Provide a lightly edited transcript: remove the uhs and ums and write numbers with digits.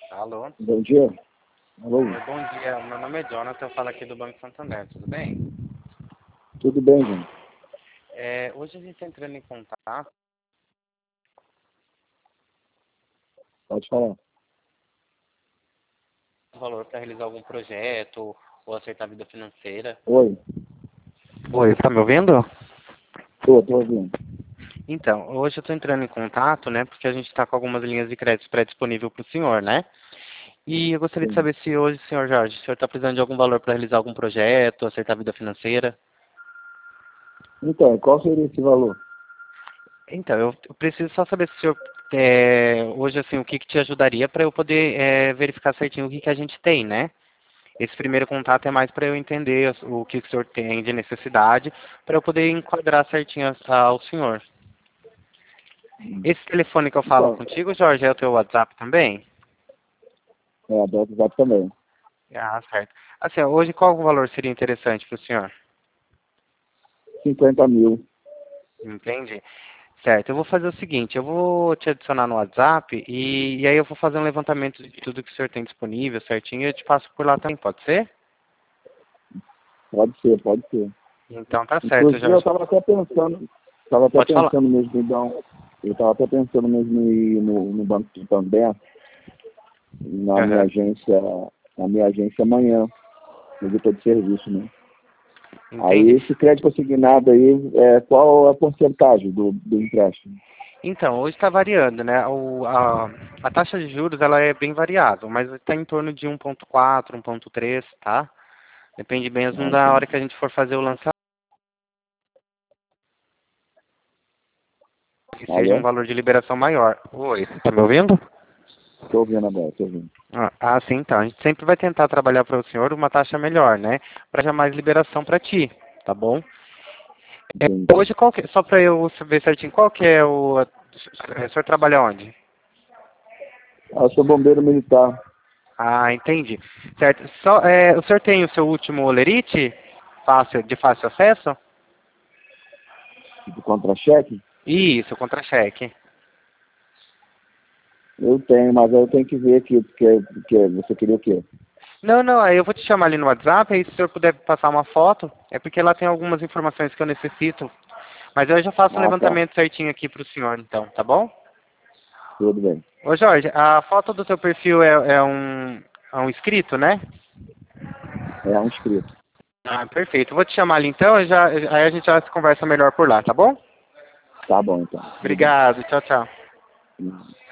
Alô? Bom dia. Alô? Oi, bom dia. Meu nome é Jonathan, eu falo aqui do Banco Santander, tudo bem? Tudo bem, gente? Hoje a gente está entrando em contato Pode falar. com o valor para realizar algum projeto ou acertar a vida financeira. Oi. Oi, tá me ouvindo? Tô ouvindo. Então, hoje eu estou entrando em contato, né, porque a gente está com algumas linhas de crédito pré-disponível para o senhor, né? E eu gostaria de Sim. saber se hoje, senhor Jorge, o senhor está precisando de algum valor para realizar algum projeto, acertar a vida financeira. Então, qual seria esse valor? Então, eu preciso só saber se o senhor, hoje, assim, o que te ajudaria para eu poder verificar certinho o que a gente tem, né? Esse primeiro contato é mais para eu entender o que o senhor tem de necessidade, para eu poder enquadrar certinho ao senhor. Esse telefone que eu falo Então, contigo, Jorge, é o teu WhatsApp também? do WhatsApp também. Ah, certo. Assim, hoje qual o valor seria interessante para o senhor? 50 mil. Entende? Certo, eu vou fazer o seguinte, eu vou te adicionar no WhatsApp e aí eu vou fazer um levantamento de tudo que o senhor tem disponível certinho e eu te passo por lá também, pode ser? Pode ser, pode ser. Então tá certo, Inclusive, eu Jorge. estava até Pode falar. pensando mesmo em dar eu estava até pensando mesmo em ir no Banco do Santander, na minha Aham. agência, amanhã, no editor de serviço, né? Entendi. Aí, esse crédito assignado aí, qual a porcentagem do empréstimo? Então, hoje está variando, né? A taxa de juros ela é bem variável, mas está em torno de 1,4, 1,3, tá? Depende mesmo Ah, da entendi. hora que a gente for fazer o lançamento, que seja um Alô? valor de liberação maior. Oi, você está me ouvindo? Estou ouvindo agora, estou ouvindo. Sim, então. A gente sempre vai tentar trabalhar para o senhor uma taxa melhor, né? Para já mais liberação para ti, tá bom? Entendi. Hoje, só para eu saber certinho, qual que é o senhor trabalha onde? Eu sou bombeiro militar. Ah, entendi. Certo. O senhor tem o seu último olerite de fácil acesso? De contra-cheque? Isso, contra-cheque. Eu tenho, mas eu tenho que ver aqui, porque você queria o quê? Não, não, aí eu vou te chamar ali no WhatsApp, aí se o senhor puder passar uma foto, é porque lá tem algumas informações que eu necessito. Mas eu já faço um Ah, tá. levantamento certinho aqui para o senhor, então, tá bom? Tudo bem. Ô Jorge, a foto do seu perfil é um inscrito, né? É um inscrito. Ah, perfeito. Vou te chamar ali então, aí a gente já se conversa melhor por lá, tá bom? Tá bom, então. Tudo bem. Obrigado, tchau, tchau.